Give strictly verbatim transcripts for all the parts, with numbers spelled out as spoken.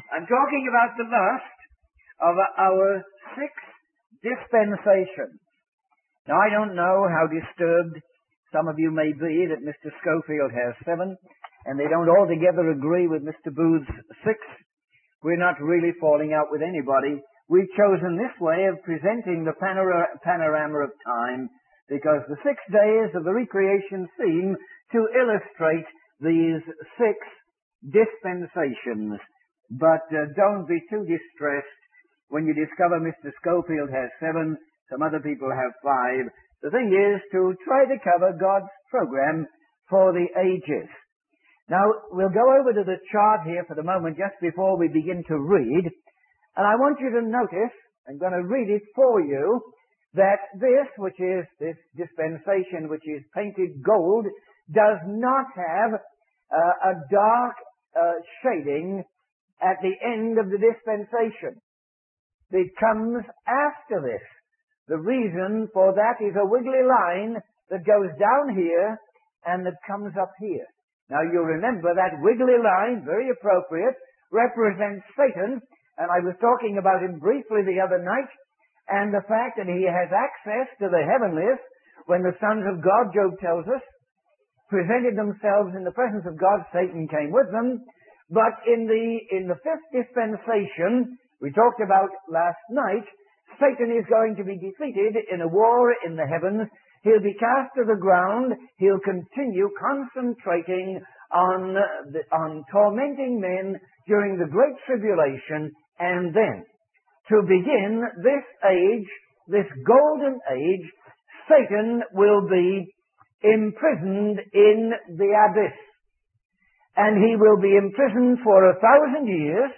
I'm talking about the last of our six dispensations. Now, I don't know how disturbed some of you may be that Mister Scofield has seven, and they don't altogether agree with Mister Booth's six. We're not really falling out with anybody. We've chosen this way of presenting the panora- panorama of time because the six days of the recreation seem to illustrate these six dispensations. But uh, don't be too distressed when you discover Mister Scofield has seven, some other people have five. The thing is to try to cover God's program for the ages. Now, we'll go over to the chart here for the moment just before we begin to read. And I want you to notice, I'm going to read it for you, that this, which is this dispensation, which is painted gold, does not have uh, a dark uh, shading at the end of the dispensation. It comes after this. The reason for that is a wiggly line that goes down here and that comes up here. Now you remember that wiggly line, very appropriate, represents Satan, and I was talking about him briefly the other night, and the fact that he has access to the heavenlies when the sons of God, Job tells us, presented themselves in the presence of God, Satan came with them. But in the in the fifth dispensation, we talked about last night, Satan is going to be defeated in a war in the heavens. He'll be cast to the ground. He'll continue concentrating on the, on tormenting men during the Great Tribulation, and then to begin this age, this golden age, Satan will be imprisoned in the abyss. And he will be imprisoned for a thousand years,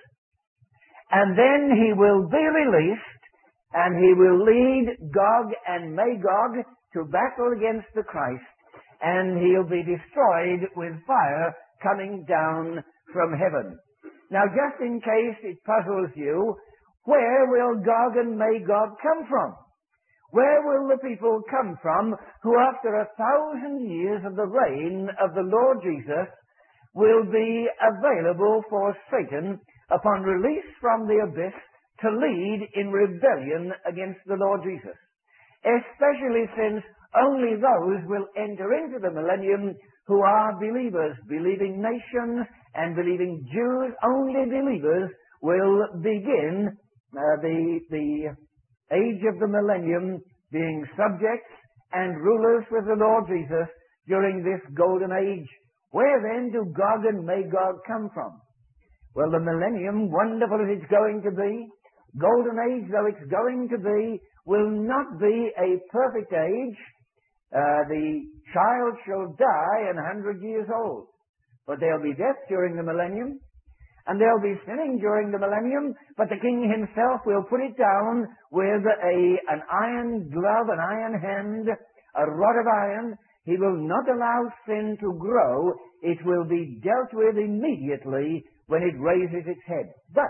and then he will be released, and he will lead Gog and Magog to battle against the Christ, and he'll be destroyed with fire coming down from heaven. Now, just in case it puzzles you, where will Gog and Magog come from? Where will the people come from who, after a thousand years of the reign of the Lord Jesus, will be available for Satan upon release from the abyss to lead in rebellion against the Lord Jesus? Especially since only those will enter into the millennium who are believers. Believing nations and believing Jews, only believers will begin uh, the, the age of the millennium being subjects and rulers with the Lord Jesus during this golden age. Where then do Gog and Magog come from? Well, the millennium, wonderful as it's going to be, golden age though it's going to be, will not be a perfect age. Uh, the child shall die an hundred years old. But there'll be death during the millennium, and there'll be sinning during the millennium, but the king himself will put it down with a, an iron glove, an iron hand, a rod of iron. He will not allow sin to grow. It will be dealt with immediately when it raises its head. But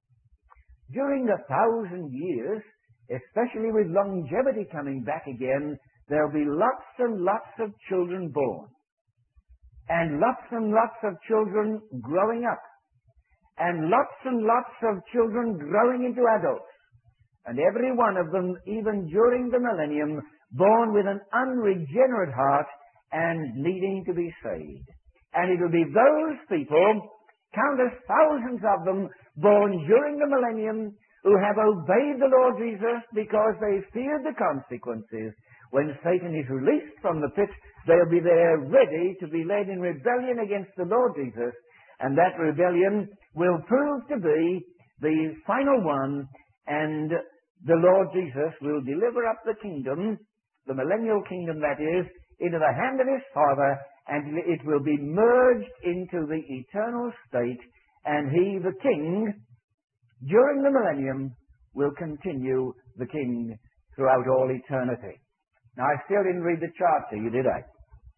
during the thousand years, especially with longevity coming back again, there'll be lots and lots of children born. And lots and lots of children growing up. And lots and lots of children growing into adults. And every one of them, even during the millennium, born with an unregenerate heart and needing to be saved. And it will be those people, countless thousands of them, born during the millennium, who have obeyed the Lord Jesus because they feared the consequences. When Satan is released from the pit, they'll be there ready to be led in rebellion against the Lord Jesus. And that rebellion will prove to be the final one, and the Lord Jesus will deliver up the kingdom, the millennial kingdom that is, into the hand of his Father, and it will be merged into the eternal state, and he, the king, during the millennium, will continue the king throughout all eternity. Now, I still didn't read the chart to you, did I?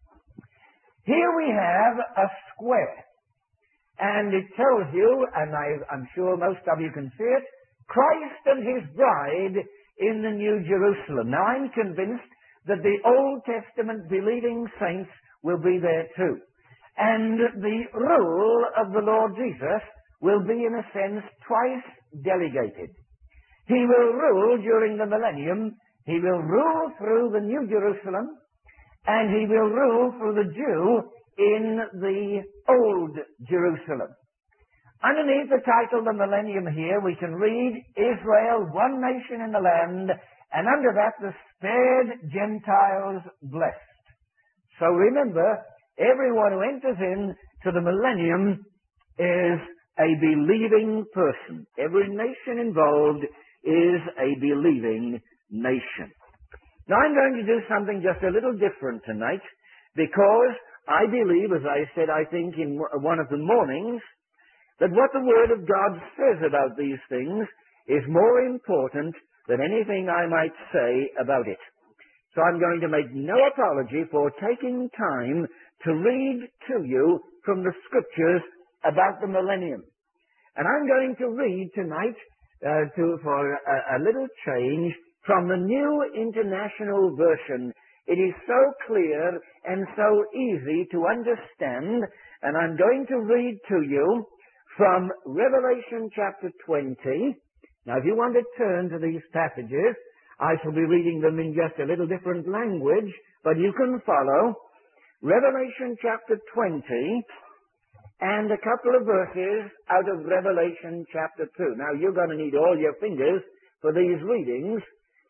Here we have a square, and it tells you, and I, I'm sure most of you can see it, Christ and his bride in the New Jerusalem. Now, I'm convinced that the Old Testament believing saints will be there too. And the rule of the Lord Jesus will be, in a sense, twice delegated. He will rule during the millennium. He will rule through the New Jerusalem, and he will rule through the Jew in the Old Jerusalem. Underneath the title, the millennium here, we can read Israel, one nation in the land, and under that, the spared Gentiles blessed. So remember, everyone who enters into the millennium is a believing person. Every nation involved is a believing nation. Now I'm going to do something just a little different tonight, because I believe, as I said, I think in one of the mornings, that what the Word of God says about these things is more important than anything I might say about it. So I'm going to make no apology for taking time to read to you from the Scriptures about the millennium. And I'm going to read tonight, uh, to, for a, a little change, from the New International Version. It is so clear and so easy to understand, and I'm going to read to you from Revelation chapter twenty. Now, if you want to turn to these passages, I shall be reading them in just a little different language, but you can follow. Revelation chapter twenty, and a couple of verses out of Revelation chapter two. Now, you're going to need all your fingers for these readings,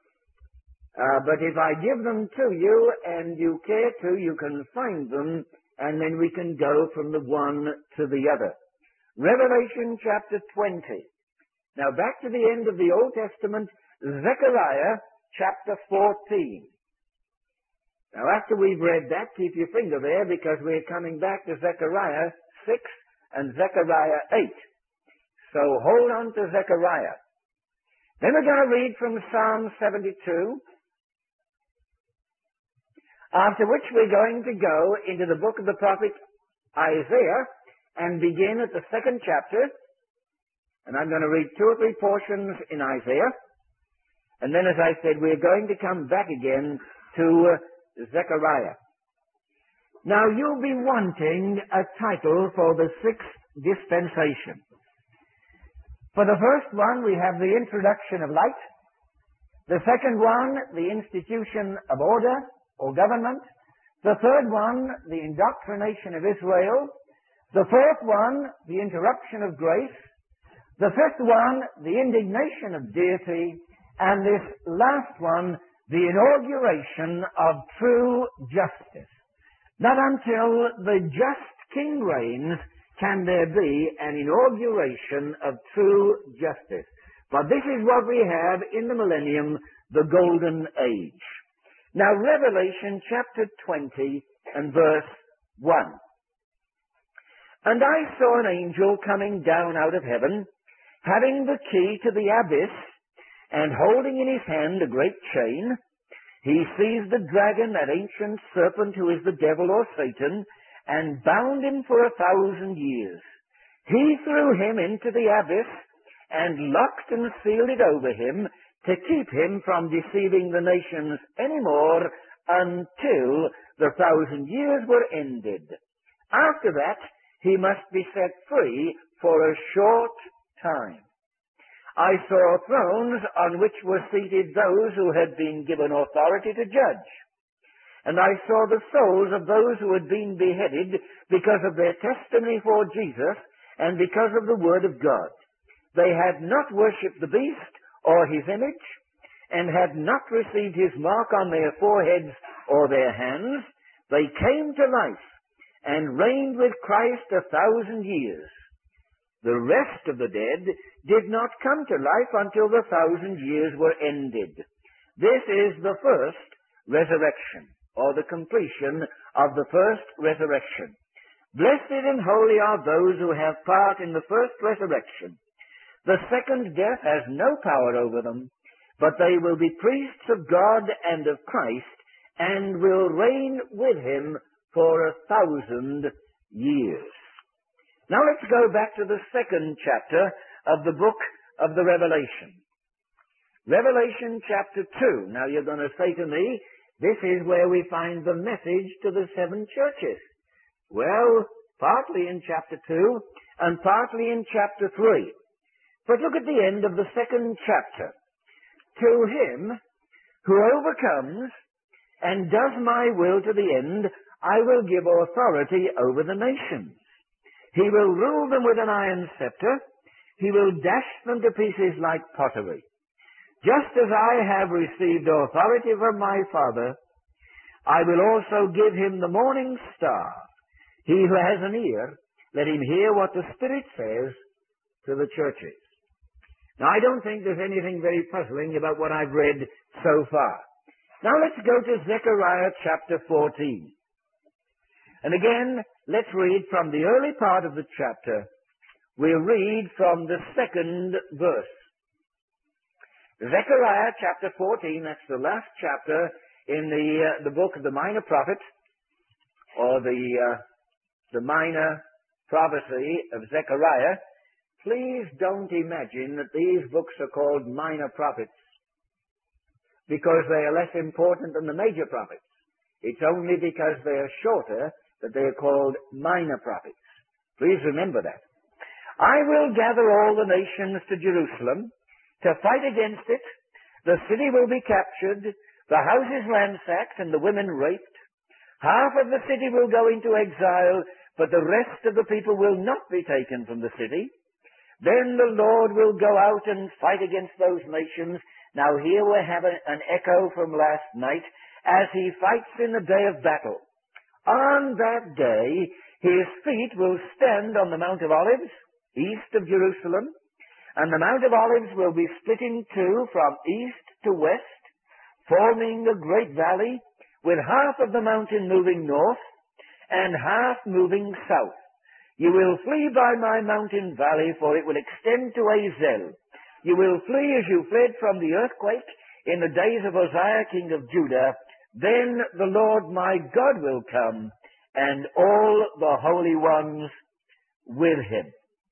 uh, but if I give them to you and you care to, you can find them, and then we can go from the one to the other. Revelation chapter twenty. Now back to the end of the Old Testament, Zechariah chapter fourteen. Now after we've read that, keep your finger there, because we're coming back to Zechariah six and Zechariah eight. So hold on to Zechariah. Then we're going to read from Psalm seventy-two, after which we're going to go into the book of the prophet Isaiah, and begin at the second chapter, and I'm going to read two or three portions in Isaiah, and then, as I said, we're going to come back again to uh, Zechariah. Now, you'll be wanting a title for the sixth dispensation. For the first one, we have the introduction of light. The second one, the institution of order or government. The third one, the indoctrination of Israel. The fourth one, the interruption of grace. The fifth one, the indignation of deity. And this last one, the inauguration of true justice. Not until the just king reigns can there be an inauguration of true justice. But this is what we have in the millennium, the golden age. Now, Revelation chapter twenty and verse one. And I saw an angel coming down out of heaven, having the key to the abyss, and holding in his hand a great chain. He seized the dragon, that ancient serpent who is the devil or Satan, and bound him for a thousand years. He threw him into the abyss, and locked and sealed it over him, to keep him from deceiving the nations any more, until the thousand years were ended. After that, he must be set free for a short time. I saw thrones on which were seated those who had been given authority to judge. And I saw the souls of those who had been beheaded because of their testimony for Jesus and because of the word of God. They had not worshipped the beast or his image, and had not received his mark on their foreheads or their hands. They came to life and reigned with Christ a thousand years. The rest of the dead did not come to life until the thousand years were ended. This is the first resurrection, or the completion of the first resurrection. Blessed and holy are those who have part in the first resurrection. The second death has no power over them, but they will be priests of God and of Christ, and will reign with him for a thousand years. Now let's go back to the second chapter of the book of the Revelation. Revelation chapter two. Now you're going to say to me, this is where we find the message to the seven churches. Well, partly in chapter two, and partly in chapter three. But look at the end of the second chapter. To him who overcomes and does my will to the end, I will give authority over the nations. He will rule them with an iron scepter. He will dash them to pieces like pottery. Just as I have received authority from my Father, I will also give him the morning star. He who has an ear, let him hear what the Spirit says to the churches. Now, I don't think there's anything very puzzling about what I've read so far. Now, let's go to Zechariah chapter fourteen. And again, let's read from the early part of the chapter. We'll read from the second verse. Zechariah chapter fourteen, that's the last chapter in the uh, the book of the Minor Prophet, or the uh, the Minor Prophecy of Zechariah. Please don't imagine that these books are called Minor Prophets because they are less important than the major prophets. It's only because they are shorter that they are called Minor Prophets. Please remember that. I will gather all the nations to Jerusalem to fight against it. The city will be captured, the houses ransacked, and the women raped. Half of the city will go into exile, but the rest of the people will not be taken from the city. Then the Lord will go out and fight against those nations. Now here we have a, an echo from last night, as he fights in the day of battle. On that day, his feet will stand on the Mount of Olives, east of Jerusalem, and the Mount of Olives will be split in two from east to west, forming a great valley, with half of the mountain moving north and half moving south. You will flee by my mountain valley, for it will extend to Azel. You will flee as you fled from the earthquake in the days of Uzziah, king of Judah. Then the Lord my God will come, and all the holy ones with him.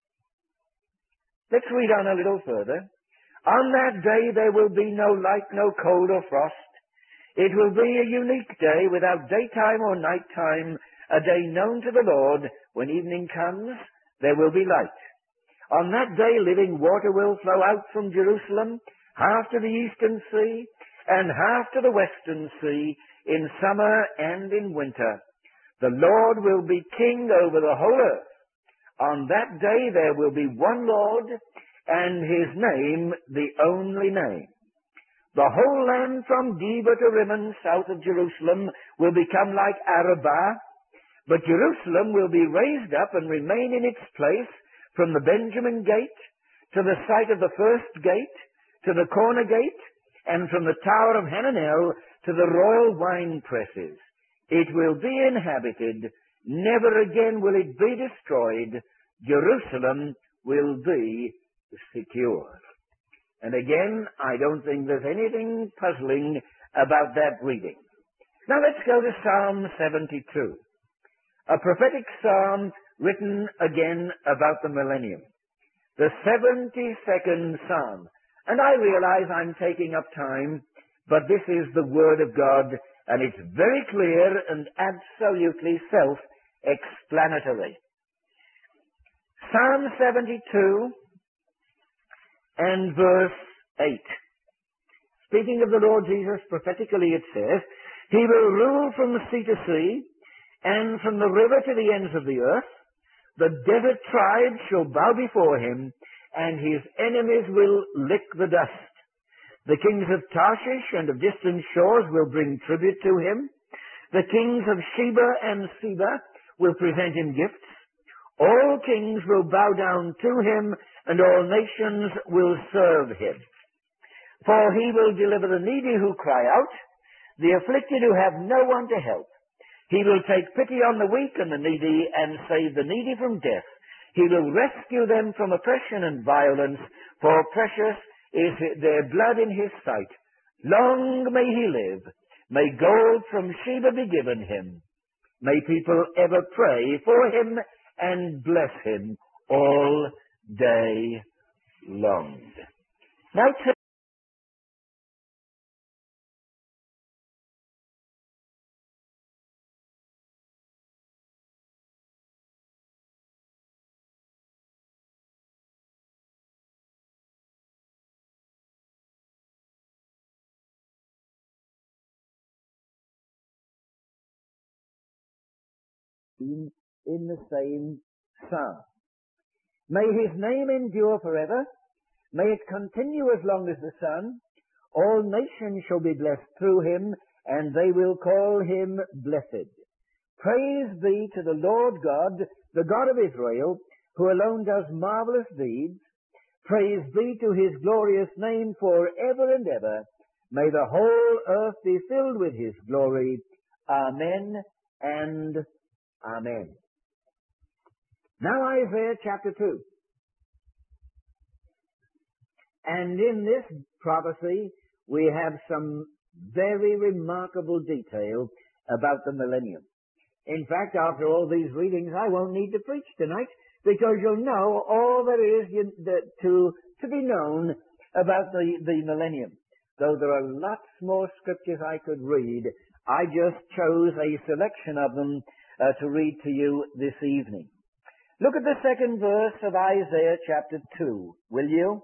Let's read on a little further. On that day there will be no light, no cold or frost. It will be a unique day without daytime or nighttime, a day known to the Lord. When evening comes, there will be light. On that day living water will flow out from Jerusalem, half to the eastern sea, and half to the western sea, in summer and in winter. The Lord will be king over the whole earth. On that day there will be one Lord, and his name the only name. The whole land from Geba to Rimmon, south of Jerusalem, will become like Arabah, but Jerusalem will be raised up and remain in its place from the Benjamin gate to the site of the first gate, to the corner gate, and from the tower of Hananel to the royal wine presses. It will be inhabited. Never again will it be destroyed. Jerusalem will be secure. And again, I don't think there's anything puzzling about that reading. Now let's go to Psalm seventy-two. A prophetic psalm written again about the millennium. The seventy-second psalm. And I realize I'm taking up time, but this is the Word of God, and it's very clear and absolutely self-explanatory. Psalm seventy-two and verse eight. Speaking of the Lord Jesus prophetically, it says, He will rule from the sea to sea, and from the river to the ends of the earth. The desert tribes shall bow before him, and his enemies will lick the dust. The kings of Tarshish and of distant shores will bring tribute to him. The kings of Sheba and Seba will present him gifts. All kings will bow down to him, and all nations will serve him. For he will deliver the needy who cry out, the afflicted who have no one to help. He will take pity on the weak and the needy, and save the needy from death. He will rescue them from oppression and violence, for precious is their blood in his sight. Long may he live. May gold from Sheba be given him. May people ever pray for him and bless him all day long. Now in the same psalm. May his name endure forever. May it continue as long as the sun. All nations shall be blessed through him, and they will call him blessed. Praise be to the Lord God, the God of Israel, who alone does marvelous deeds. Praise be to his glorious name for ever and ever. May the whole earth be filled with his glory. Amen and amen. Now Isaiah chapter two. And in this prophecy, we have some very remarkable detail about the millennium. In fact, after all these readings, I won't need to preach tonight, because you'll know all there is to, to be known about the, the millennium. Though there are lots more scriptures I could read, I just chose a selection of them uh, to read to you this evening. Look at the second verse of Isaiah chapter two, will you?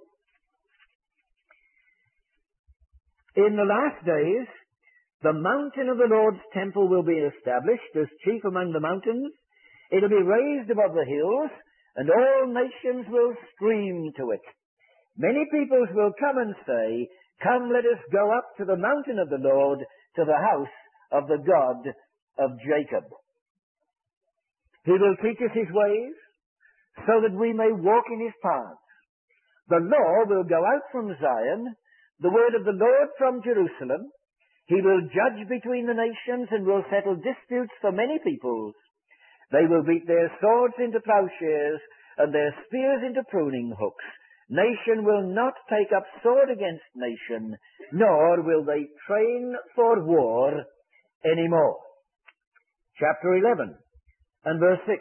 In the last days, the mountain of the Lord's temple will be established as chief among the mountains. It will be raised above the hills, and all nations will stream to it. Many peoples will come and say, "Come, let us go up to the mountain of the Lord, to the house of the God of Jacob." He will teach us his ways, so that we may walk in his paths. The law will go out from Zion, the word of the Lord from Jerusalem. He will judge between the nations and will settle disputes for many peoples. They will beat their swords into plowshares and their spears into pruning hooks. Nation will not take up sword against nation, nor will they train for war anymore. Chapter eleven and verse six.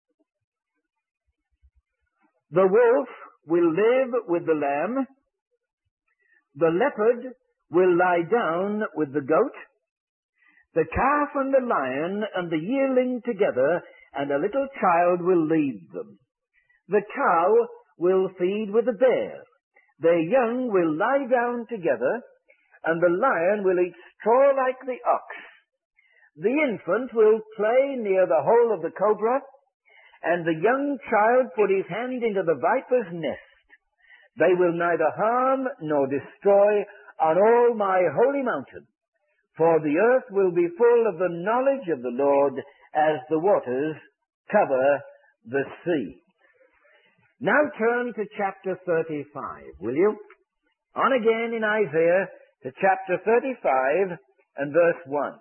The wolf will live with the lamb. The leopard will lie down with the goat. The calf and the lion and the yearling together, and a little child will lead them. The cow will feed with the bear. Their young will lie down together, and the lion will eat straw like the ox. The infant will play near the hole of the cobra, and the young child put his hand into the viper's nest. They will neither harm nor destroy on all my holy mountain, for the earth will be full of the knowledge of the Lord as the waters cover the sea. Now turn to chapter thirty-five, will you? On again in Isaiah to chapter thirty-five and verse one.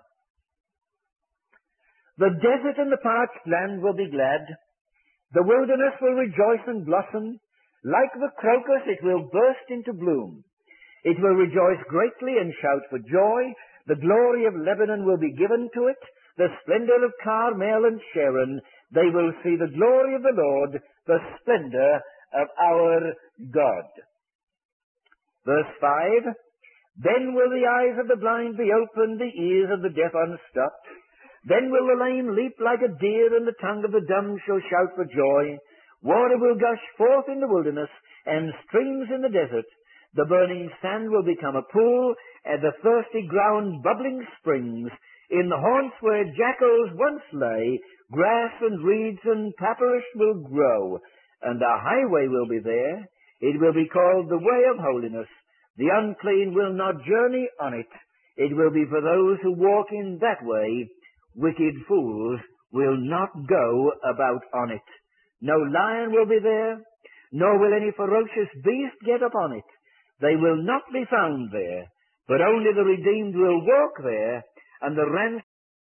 The desert and the parched land will be glad. The wilderness will rejoice and blossom. Like the crocus, it will burst into bloom. It will rejoice greatly and shout for joy. The glory of Lebanon will be given to it, the splendor of Carmel and Sharon. They will see the glory of the Lord, the splendor of our God. Verse five, Then will the eyes of the blind be opened, the ears of the deaf unstopped. Then will the lame leap like a deer, and the tongue of the dumb shall shout for joy. Water will gush forth in the wilderness, and streams in the desert. The burning sand will become a pool, and the thirsty ground bubbling springs. In the haunts where jackals once lay, grass and reeds and papyrus will grow, and a highway will be there. It will be called the way of holiness. The unclean will not journey on it. It will be for those who walk in that way. Wicked fools will not go about on it. No lion will be there, nor will any ferocious beast get upon it. They will not be found there, but only the redeemed will walk there, and the ransomed.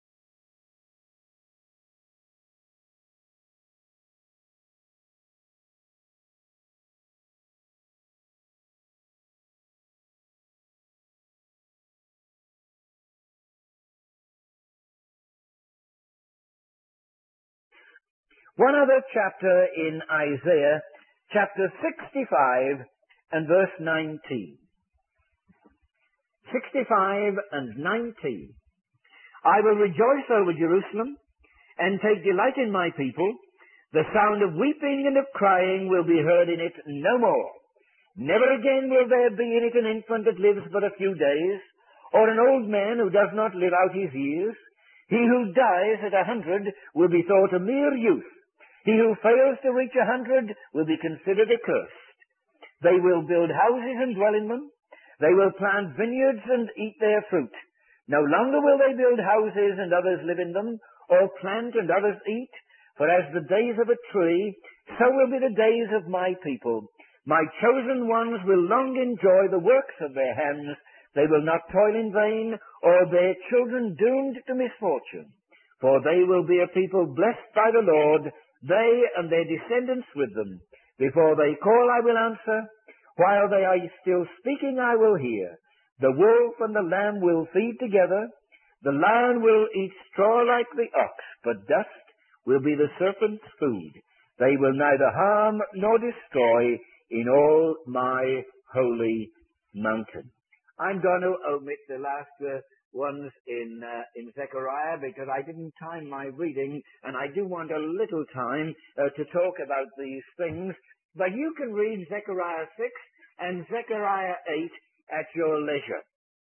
One other chapter in Isaiah, chapter sixty-five and verse nineteen. sixty-five and nineteen. I will rejoice over Jerusalem and take delight in my people. The sound of weeping and of crying will be heard in it no more. Never again will there be in it an infant that lives but a few days, or an old man who does not live out his years. He who dies at a hundred will be thought a mere youth. He who fails to reach a hundred will be considered accursed. They will build houses and dwell in them. They will plant vineyards and eat their fruit. No longer will they build houses and others live in them, or plant and others eat. For as the days of a tree, so will be the days of my people. My chosen ones will long enjoy the works of their hands. They will not toil in vain, or their children doomed to misfortune. For they will be a people blessed by the Lord, they and their descendants with them. Before they call, I will answer. While they are still speaking, I will hear. The wolf and the lamb will feed together. The lion will eat straw like the ox, but dust will be the serpent's food. They will neither harm nor destroy in all my holy mountain. I'm going to omit the last uh, ones in uh, in Zechariah because I didn't time my reading, and I do want a little time uh, to talk about these things. But you can read Zechariah six and Zechariah eight at your leisure.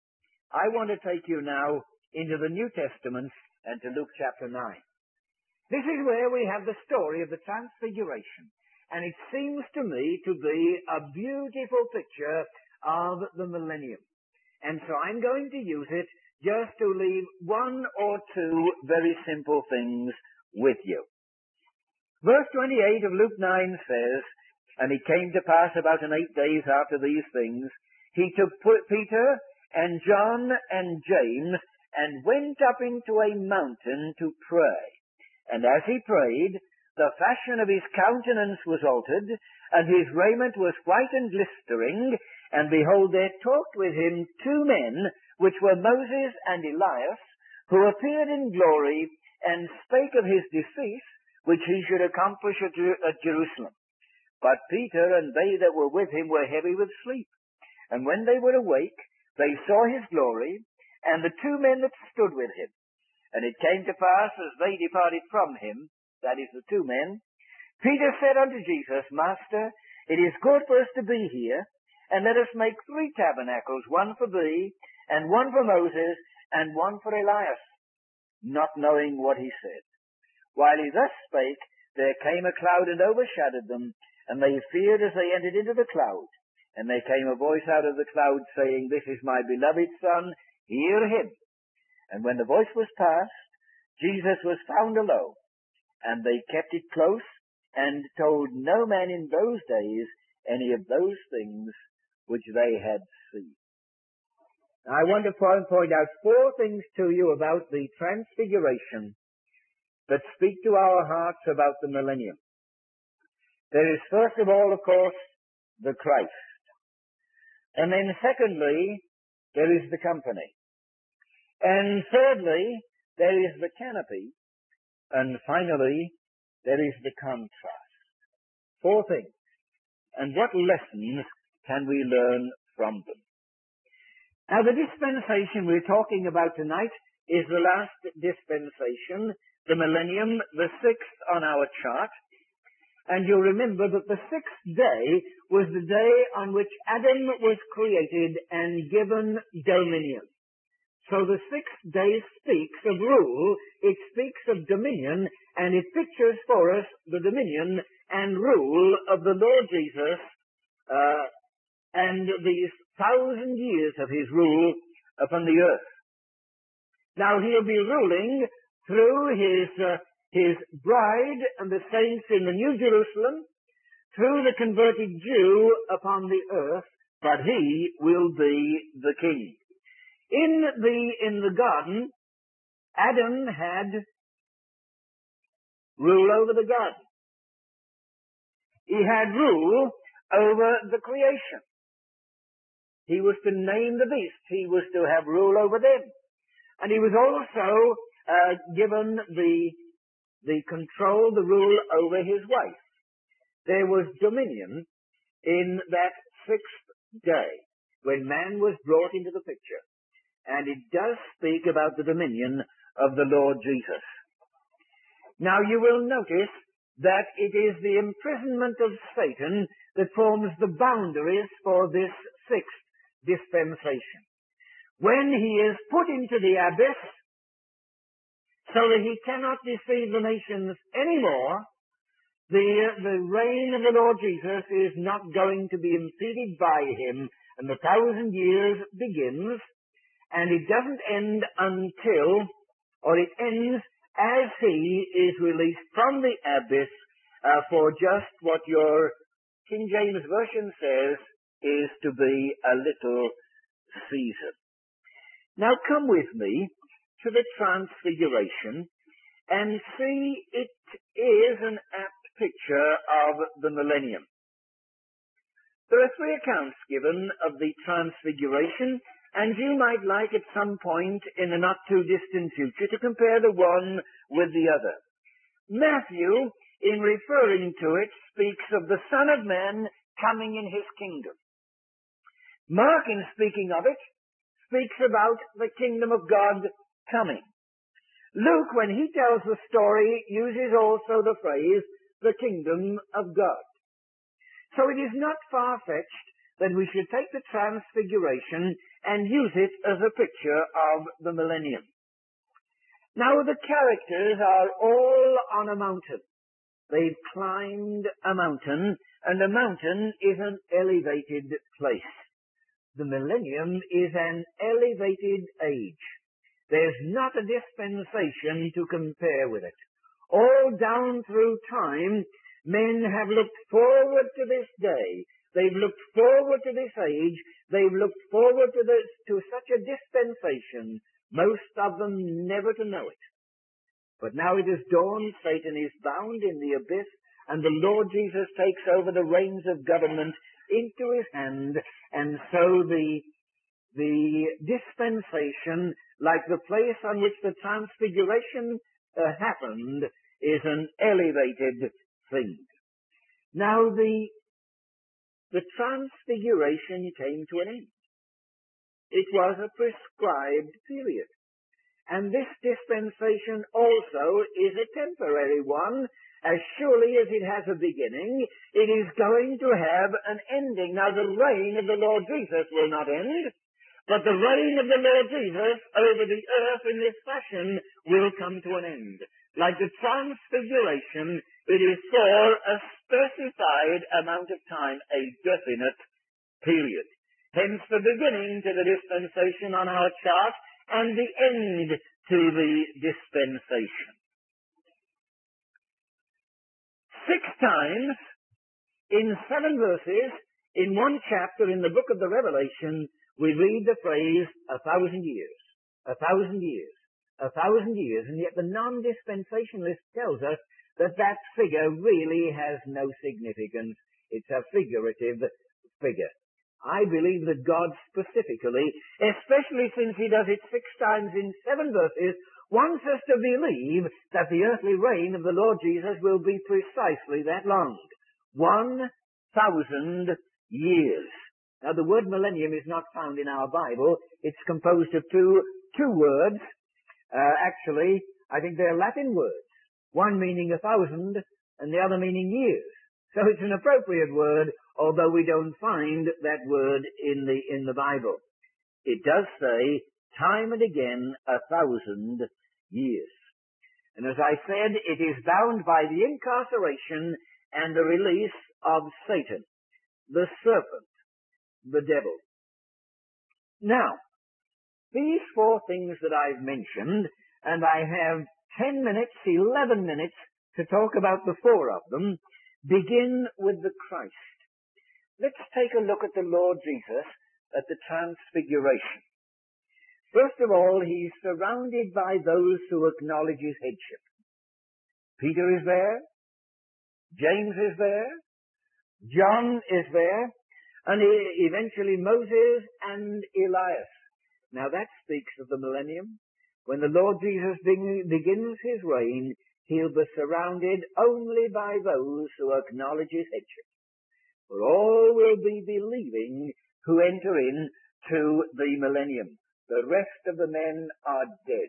I want to take you now into the New Testament and to Luke chapter nine. This is where we have the story of the Transfiguration, and it seems to me to be a beautiful picture of the millennium. And so I'm going to use it just to leave one or two very simple things with you. Verse twenty-eight of Luke nine says, "And it came to pass about an eight days after these things, he took Peter and John and James and went up into a mountain to pray. And as he prayed, the fashion of his countenance was altered, and his raiment was white and glistering. And behold, there talked with him two men, which were Moses and Elias, who appeared in glory, and spake of his decease, which he should accomplish at, Jer- at Jerusalem. But Peter and they that were with him were heavy with sleep. And when they were awake, they saw his glory, and the two men that stood with him. And it came to pass, as they departed from him, that is, the two men, Peter said unto Jesus, Master, it is good for us to be here, and let us make three tabernacles, one for thee, and one for Moses, and one for Elias, not knowing what he said. While he thus spake, there came a cloud and overshadowed them, and they feared as they entered into the cloud. And there came a voice out of the cloud, saying, This is my beloved Son, hear him. And when the voice was past, Jesus was found alone, and they kept it close, and told no man in those days any of those things which they had seen. Now, I want to point out four things to you about the Transfiguration that speak to our hearts about the millennium. There is, first of all, of course, the Christ. And then secondly, there is the company. And thirdly, there is the canopy. And finally, there is the contrast. Four things. And what lessons can we learn from them? Now, the dispensation we're talking about tonight is the last dispensation, the millennium, the sixth on our chart. And you'll remember that the sixth day was the day on which Adam was created and given dominion. So the sixth day speaks of rule, it speaks of dominion, and it pictures for us the dominion and rule of the Lord Jesus uh, and these thousand years of his rule upon the earth. Now he'll be ruling through his uh, his bride and the saints in the New Jerusalem, through the converted Jew upon the earth, but he will be the king. In the, in the garden, Adam had rule over the garden. He had rule over the creation. He was to name the beasts. He was to have rule over them. And he was also uh, given the, the control, the rule over his wife. There was dominion in that sixth day when man was brought into the picture. And it does speak about the dominion of the Lord Jesus. Now you will notice that it is the imprisonment of Satan that forms the boundaries for this sixth dispensation. When he is put into the abyss, so that he cannot deceive the nations anymore. The, the reign of the Lord Jesus is not going to be impeded by him, and the thousand years begins, and it doesn't end until, or it ends as he is released from the abyss uh, for just what your King James Version says is to be a little season. Now come with me to the Transfiguration and see it is an apt picture of the millennium. There are three accounts given of the Transfiguration, and you might like at some point in the not-too-distant future to compare the one with the other. Matthew, in referring to it, speaks of the Son of Man coming in his kingdom. Mark, in speaking of it, speaks about the kingdom of God coming. Luke, when he tells the story, uses also the phrase, the kingdom of God. So it is not far-fetched that we should take the Transfiguration and use it as a picture of the millennium. Now the characters are all on a mountain. They've climbed a mountain, and a mountain is an elevated place. The millennium is an elevated age. There's not a dispensation to compare with it. All down through time, men have looked forward to this day. They've looked forward to this age. They've looked forward to this, to such a dispensation, most of them never to know it. But now it has dawned, Satan is bound in the abyss, and the Lord Jesus takes over the reins of government into his hand, and so the, the dispensation, like the place on which the Transfiguration uh, happened, is an elevated thing. Now the, the Transfiguration came to an end. It was a prescribed period. And this dispensation also is a temporary one. As surely as it has a beginning, it is going to have an ending. Now the reign of the Lord Jesus will not end, but the reign of the Lord Jesus over the earth in this fashion will come to an end. Like the Transfiguration, it is for a specified amount of time, a definite period. Hence the beginning to the dispensation on our chart, and the end to the dispensation. Six times, in seven verses, in one chapter in the book of the Revelation, we read the phrase, a thousand years, a thousand years, a thousand years, and yet the non-dispensationalist tells us that that figure really has no significance. It's a figurative figure. I believe that God specifically, especially since he does it six times in seven verses, wants us to believe that the earthly reign of the Lord Jesus will be precisely that long. One thousand years. Now the word millennium is not found in our Bible. It's composed of two, two words. Uh, actually, I think they're Latin words. One meaning a thousand and the other meaning years. So it's an appropriate word, although we don't find that word in the, in the Bible. It does say, time and again, a thousand years. And as I said, it is bound by the incarceration and the release of Satan, the serpent, the devil. Now, these four things that I've mentioned, and I have ten minutes, eleven minutes to talk about the four of them, begin with the Christ. Let's take a look at the Lord Jesus at the Transfiguration. First of all, he's surrounded by those who acknowledge his headship. Peter is there, James is there, John is there, and eventually Moses and Elias. Now that speaks of the millennium. When the Lord Jesus begins his reign, he'll be surrounded only by those who acknowledge his headship. For all will be believing who enter in to the millennium. The rest of the men are dead.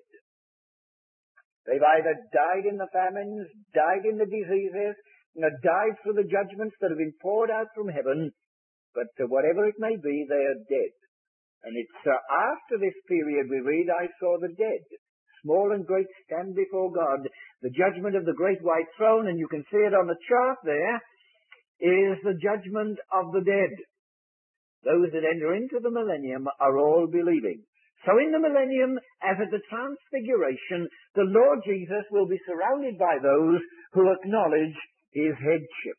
They've either died in the famines, died in the diseases, or died through the judgments that have been poured out from heaven, but uh, whatever it may be, they are dead. And it's uh, after this period we read, I saw the dead, small and great, stand before God. The judgment of the great white throne, and you can see it on the chart there, is the judgment of the dead. Those that enter into the millennium are all believing. So in the millennium, as at the transfiguration, the Lord Jesus will be surrounded by those who acknowledge his headship.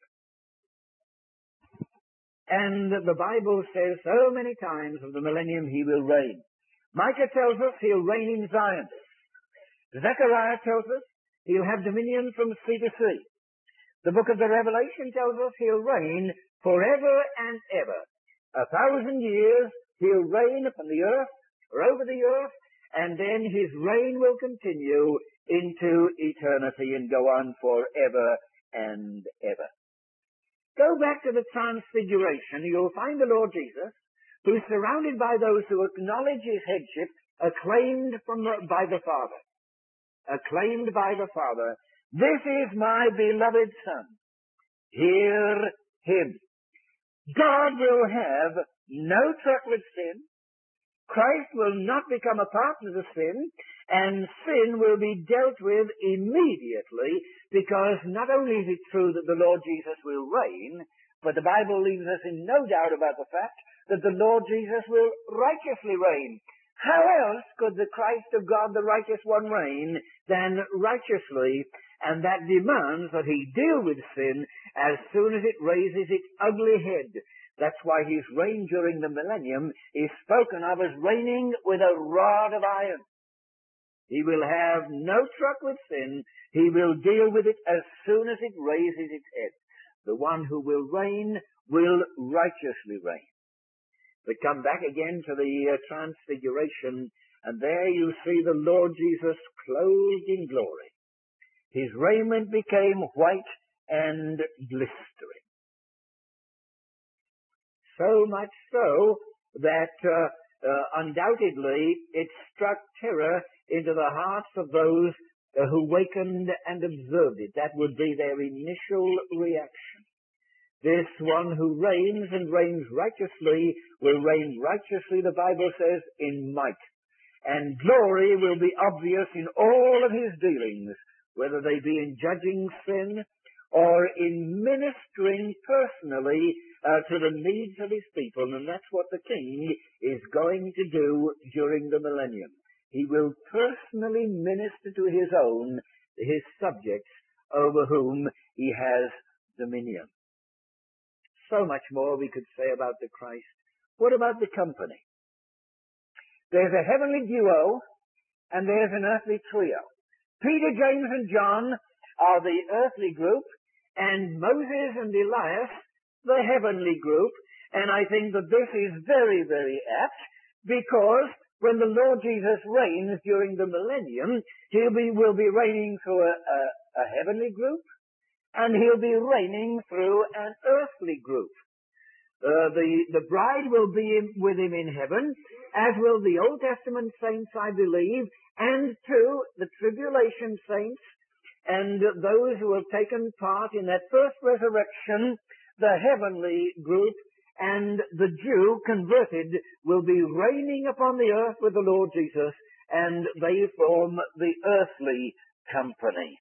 And the Bible says so many times of the millennium he will reign. Micah tells us he'll reign in Zion. Zechariah tells us he'll have dominion from sea to sea. The book of the Revelation tells us he'll reign forever and ever. A thousand years he'll reign upon the earth, or over the earth, and then his reign will continue into eternity and go on forever and ever. Go back to the transfiguration, you'll find the Lord Jesus, who's surrounded by those who acknowledge his headship, acclaimed from the, by the Father. Acclaimed by the Father. This is my beloved Son. Hear him. God will have no truck with sin. Christ will not become a partner to sin, and sin will be dealt with immediately, because not only is it true that the Lord Jesus will reign, but the Bible leaves us in no doubt about the fact that the Lord Jesus will righteously reign. How else could the Christ of God, the righteous one, reign than righteously? And that demands that he deal with sin as soon as it raises its ugly head. That's why his reign during the millennium is spoken of as reigning with a rod of iron. He will have no truck with sin. He will deal with it as soon as it raises its head. The one who will reign will righteously reign. We come back again to the uh, transfiguration, and there you see the Lord Jesus clothed in glory. His raiment became white and glistering. So much so that uh, uh, undoubtedly it struck terror into the hearts of those uh, who wakened and observed it. That would be their initial reaction. This one who reigns and reigns righteously will reign righteously, the Bible says, in might. And glory will be obvious in all of his dealings, whether they be in judging sin or in ministering personally uh, to the needs of his people. And that's what the king is going to do during the millennium. He will personally minister to his own, his subjects, over whom he has dominion. So much more we could say about the Christ. What about the company? There's a heavenly duo and there's an earthly trio. Peter, James, and John are the earthly group, and Moses and Elias, the heavenly group. And I think that this is very, very apt, because when the Lord Jesus reigns during the millennium, he will be reigning through a, a, a heavenly group, and he'll be reigning through an earthly group. Uh, the, the bride will be in, with him in heaven, as will the Old Testament saints, I believe, and too, the tribulation saints, and those who have taken part in that first resurrection, the heavenly group, and the Jew converted will be reigning upon the earth with the Lord Jesus, and they form the earthly company.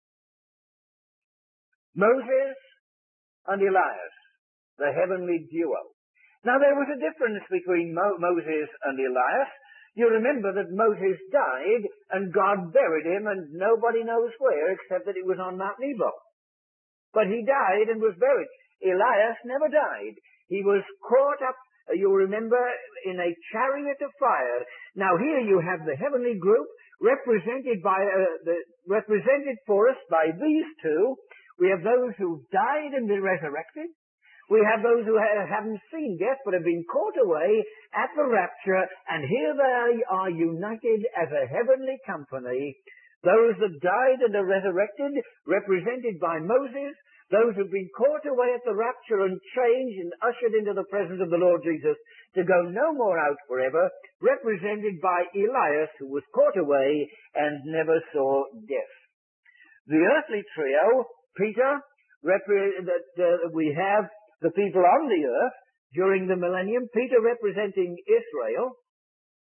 Moses and Elias, the heavenly duo. Now there was a difference between Mo- Moses and Elias. You remember that Moses died and God buried him, and nobody knows where except that it was on Mount Nebo. But he died and was buried. Elias never died. He was caught up, you remember, in a chariot of fire. Now here you have the heavenly group represented by uh, the, represented for us by these two. We have those who've died and been resurrected. We have those who ha- haven't seen death but have been caught away at the rapture, and here they are united as a heavenly company. Those that died and are resurrected, represented by Moses, those who've been caught away at the rapture and changed and ushered into the presence of the Lord Jesus to go no more out forever, represented by Elias, who was caught away and never saw death. The earthly trio, Peter, repre- that uh, we have the people on the earth during the millennium, Peter representing Israel,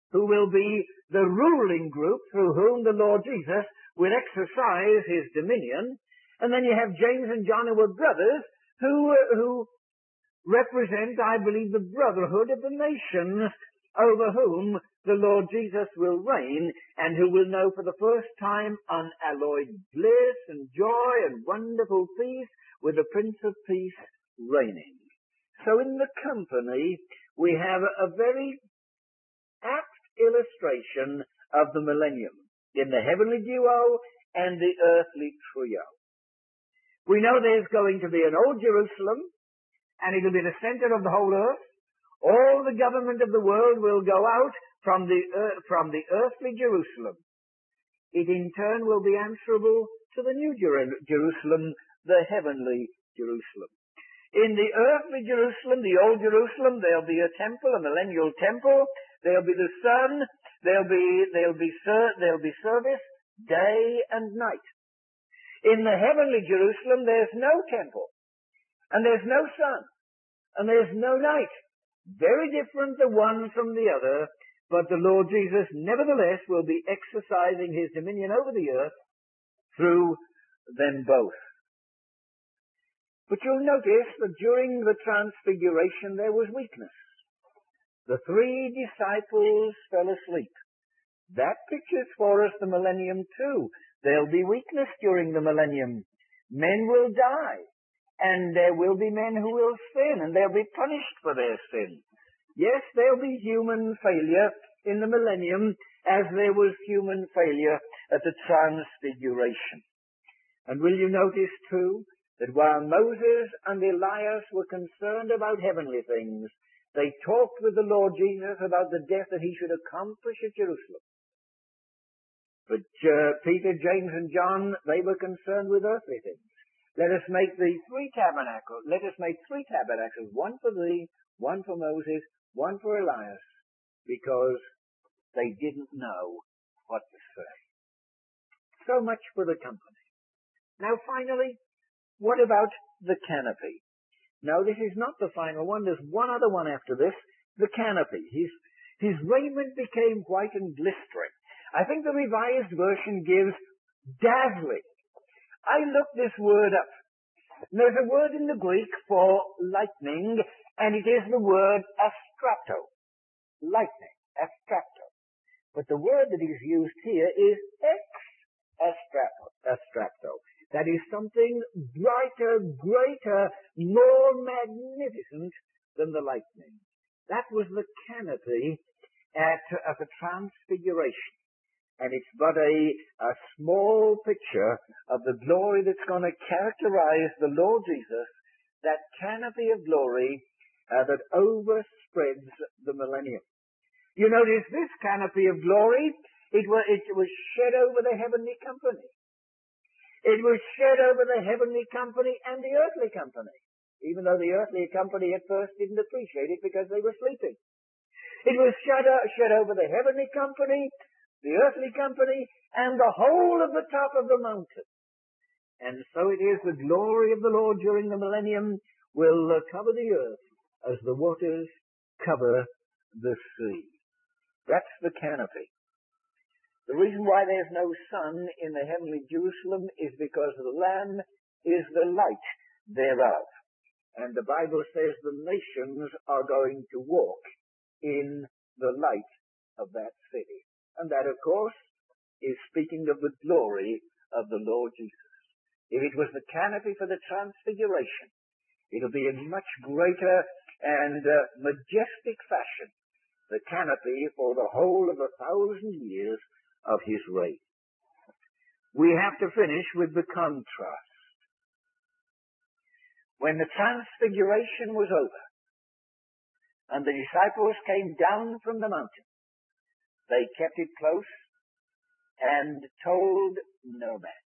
who will be the ruling group through whom the Lord Jesus will exercise his dominion. And then you have James and John, who are brothers, who, who represent, I believe, the brotherhood of the nations over whom the Lord Jesus will reign, and who will know for the first time unalloyed bliss and joy and wonderful peace with the Prince of Peace reigning. So in the company we have a very apt illustration of the millennium in the heavenly duo and the earthly trio. We know there's going to be an old Jerusalem, and it'll be the center of the whole earth. All the government of the world will go out from the, uh, from the earthly Jerusalem. It in turn will be answerable to the new Jer- Jerusalem, the heavenly Jerusalem. In the earthly Jerusalem, the old Jerusalem, there'll be a temple, a millennial temple. There'll be the sun. There'll be, there'll be, ser- there'll be service day and night. In the heavenly Jerusalem, there's no temple, and there's no sun, and there's no night. Very different the one from the other, but the Lord Jesus nevertheless will be exercising his dominion over the earth through them both. But you'll notice that during the transfiguration there was weakness. The three disciples fell asleep. That pictures for us the millennium too. There'll be weakness during the millennium. Men will die. And there will be men who will sin, and they'll be punished for their sin. Yes, there'll be human failure in the millennium, as there was human failure at the transfiguration. And will you notice, too, that while Moses and Elias were concerned about heavenly things, they talked with the Lord Jesus about the death that he should accomplish at Jerusalem. But uh, Peter, James, and John, they were concerned with earthly things. Let us make the three tabernacles. Let us make three tabernacles, one for thee, one for Moses, one for Elias, because they didn't know what to say. So much for the company. Now finally, what about the canopy? No, this is not the final one. There's one other one after this, the canopy. His, his raiment became white and glistering. I think the Revised Version gives dazzling. I looked this word up. There's a word in the Greek for lightning, and it is the word astrato. Lightning, astrato. But the word that is used here is ex astrato. astrato. That is something brighter, greater, more magnificent than the lightning. That was the canopy at, at the transfiguration. And it's but a, a small picture of the glory that's going to characterize the Lord Jesus, that canopy of glory uh, that overspreads the millennium. You notice this canopy of glory, it was, it was shed over the heavenly company. It was shed over the heavenly company and the earthly company, even though the earthly company at first didn't appreciate it because they were sleeping. It was shed, uh, shed over the heavenly company, the earthly company, and the whole of the top of the mountain. And so it is the glory of the Lord during the millennium will uh, cover the earth as the waters cover the sea. That's the canopy. The reason why there's no sun in the heavenly Jerusalem is because the Lamb is the light thereof. And the Bible says the nations are going to walk in the light of that city. And that, of course, is speaking of the glory of the Lord Jesus. If it was the canopy for the transfiguration, it'll be in much greater and uh, majestic fashion the canopy for the whole of the thousand years of his reign. We have to finish with the contrast. When the transfiguration was over and the disciples came down from the mountain, they kept it close and told no man.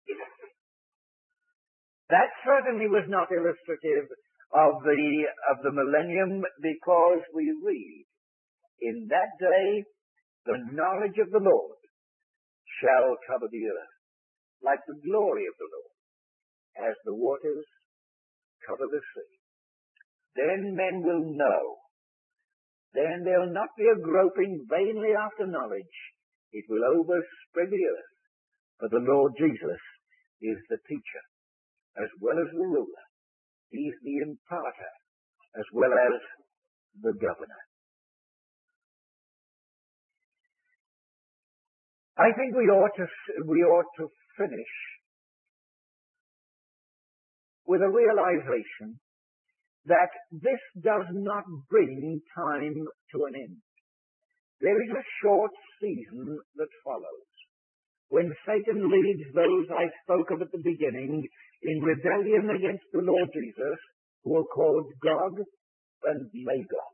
That certainly was not illustrative of the, of the millennium, because we read, in that day the knowledge of the Lord shall cover the earth, like the glory of the Lord, as the waters cover the sea. Then men will know then there'll not be a groping vainly after knowledge. It will overspread the earth. For the Lord Jesus is the teacher as well as the ruler. He's the imparter as well as the governor. I think we ought to, we ought to finish with a realization that this does not bring time to an end. There is a short season that follows, when Satan leads those I spoke of at the beginning in rebellion against the Lord Jesus, who are called Gog and Magog.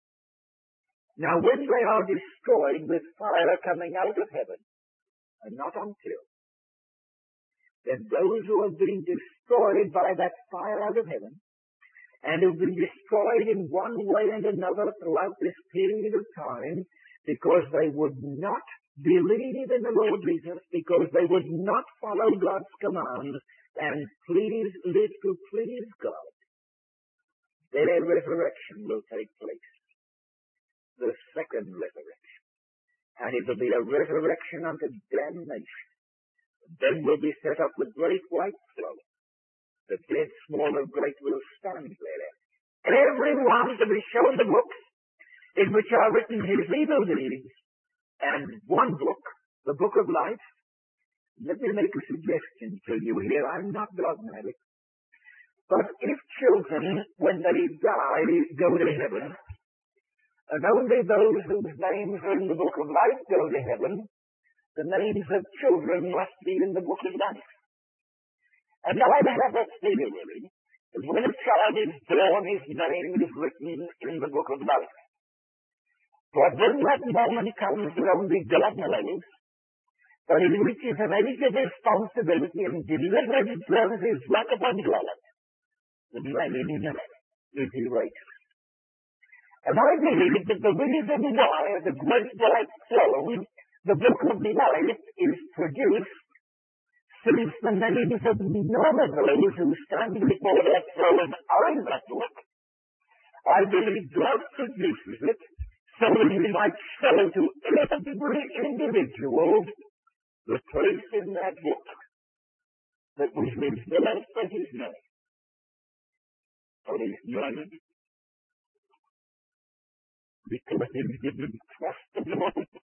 Now when they are destroyed with fire coming out of heaven, and not until, then those who have been destroyed by that fire out of heaven, and have been destroyed in one way and another throughout this period of time, because they would not believe in the Lord Jesus, because they would not follow God's command and please, live to please God, their resurrection will take place. The second resurrection. And it will be a resurrection unto damnation. Then will be set up with great white throne. The dead, small, and great will stand there. And every one to be shown the books in which are written his evil deeds, and one book, the book of life. Let me make a suggestion to you here. I'm not dogmatic. But if children, when they die, go to heaven, and only those whose names are in the book of life go to heaven, the names of children must be in the book of life. And now I have a theory that when a child is born, his name is written in the book of life. But when that moment comes that only God knows, but he reaches an age of responsibility and deliberately throws his back upon God, the name is erased. And I believe that the reason why the great white throne, the book of life, is produced, since the names of none of those who stand before that throne are in that book, I believe God produces it so that he might show to every individual the place in that book that was reserved for his name. For his name, because he didn't trust the Lord.